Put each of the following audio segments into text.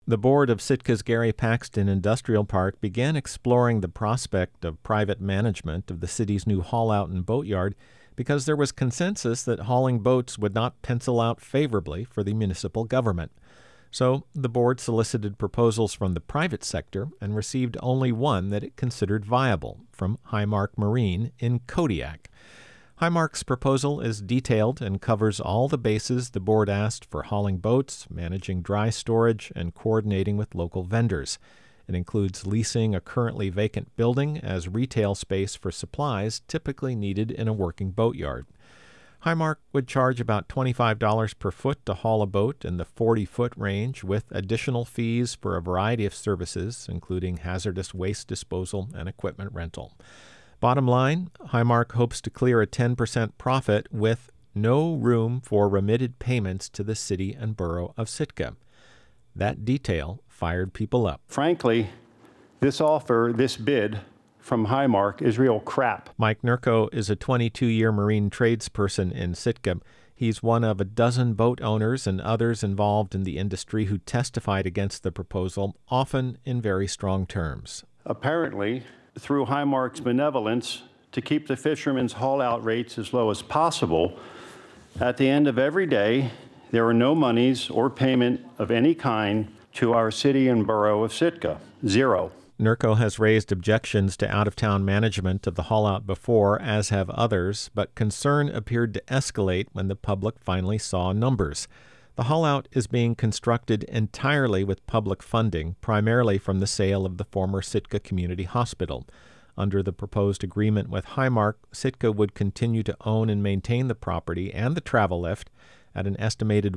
The board of Sitka's Gary Paxton Industrial Park began exploring the prospect of private management of the city's new haul-out and boatyard because there was consensus that hauling boats would not pencil out favorably for the municipal government. So the board solicited proposals from the private sector and received only one that it considered viable, from Highmark Marine in Kodiak. Highmark's proposal is detailed and covers all the bases the board asked for hauling boats, managing dry storage, and coordinating with local vendors. It includes leasing a currently vacant building as retail space for supplies typically needed in a working boatyard. Highmark would charge about $25 per foot to haul a boat in the 40-foot range, with additional fees for a variety of services, including hazardous waste disposal and equipment rental. Bottom line, Highmark hopes to clear a 10% profit with no room for remitted payments to the city and borough of Sitka. That detail fired people up. Frankly, this bid from Highmark is real crap. Mike Nurko is a 22-year marine tradesperson in Sitka. He's one of a dozen boat owners and others involved in the industry who testified against the proposal, often in very strong terms. Apparently, through Highmark's benevolence to keep the fishermen's haul-out rates as low as possible, at the end of every day, there are no monies or payment of any kind to our city and borough of Sitka. Zero. Nurko has raised objections to out-of-town management of the haul-out before, as have others, but concern appeared to escalate when the public finally saw numbers. The haul-out is being constructed entirely with public funding, primarily from the sale of the former Sitka Community Hospital. Under the proposed agreement with Highmark, Sitka would continue to own and maintain the property and the travel lift at an estimated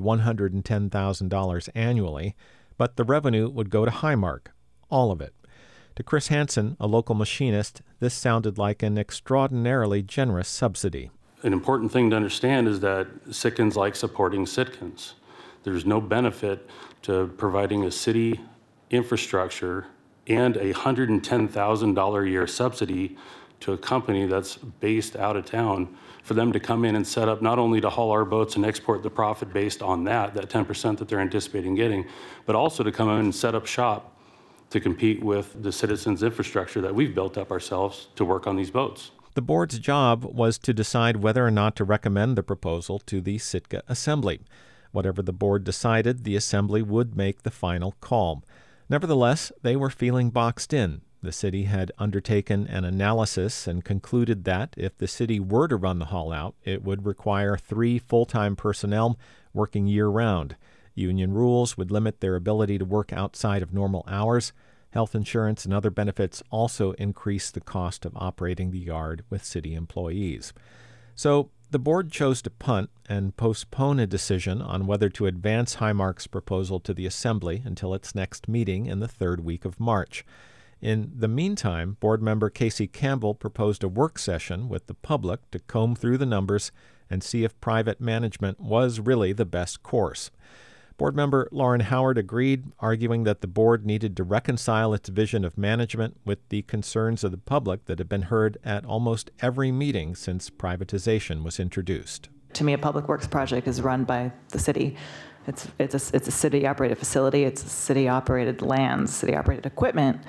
$110,000 annually, but the revenue would go to Highmark, all of it. To Chris Hansen, a local machinist, this sounded like an extraordinarily generous subsidy. An important thing to understand is that Sitkans like supporting Sitkans. There's no benefit to providing a city infrastructure and a $110,000 a year subsidy to a company that's based out of town for them to come in and set up not only to haul our boats and export the profit based on that 10% that they're anticipating getting, but also to come in and set up shop to compete with the citizens' infrastructure that we've built up ourselves to work on these boats. The board's job was to decide whether or not to recommend the proposal to the Sitka Assembly. Whatever the board decided, the Assembly would make the final call. Nevertheless, they were feeling boxed in. The city had undertaken an analysis and concluded that if the city were to run the haul-out, it would require 3 full-time personnel working year-round. Union rules would limit their ability to work outside of normal hours. Health insurance and other benefits also increase the cost of operating the yard with city employees. So the board chose to punt and postpone a decision on whether to advance Highmark's proposal to the Assembly until its next meeting in the 3rd week of March. In the meantime, board member Casey Campbell proposed a work session with the public to comb through the numbers and see if private management was really the best course. Board member Lauren Howard agreed, arguing that the board needed to reconcile its vision of management with the concerns of the public that have been heard at almost every meeting since privatization was introduced. To me, a public works project is run by the city. It's a city-operated facility. It's city-operated lands, city-operated equipment.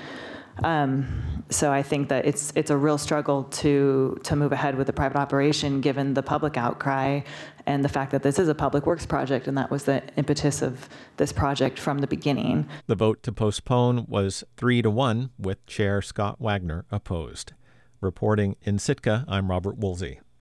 So I think that it's a real struggle to move ahead with the private operation, given the public outcry and the fact that this is a public works project, and that was the impetus of this project from the beginning. The vote to postpone was 3-1, with Chair Scott Wagner opposed. Reporting in Sitka, I'm Robert Woolsey.